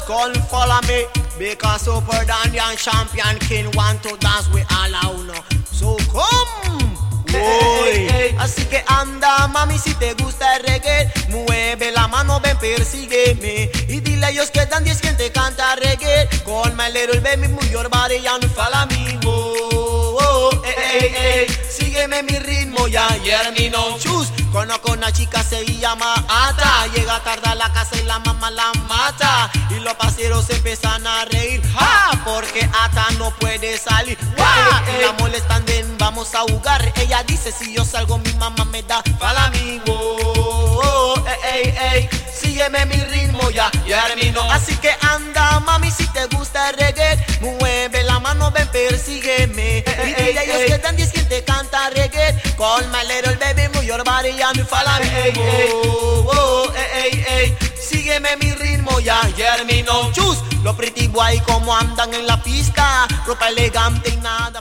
come follow me, because Super Dandian Champion King want to dance with all a uno. So come. Así que anda, mami, si te gusta el reggae, mueve la mano, ven, persígueme. Y dile a ellos que Dandy es quien te canta reggae. Call my little baby, move your body and follow me. Sígueme mi ritmo, ya, ayer mi no choose. Conozco una chica, se llama Ata. Llega tarde a la casa y la mamá la mata. Y los paseros se empiezan a reír, porque Ata no puede salir. Y la molestan, ven, vamos a jugar. Ella dice, si yo salgo mi mamá me da para mí. Sígueme mi ritmo, ya termino. Así que anda, mami, si te gusta el reggae, mueve la mano, ven, persígueme. Y dile a ellos que Dandy es quien te canta reggae. Call my little baby, move your body and follow me. Sígueme mi ritmo, ya termino. Chus, los pretty boy como andan en la pista, ropa elegante y nada.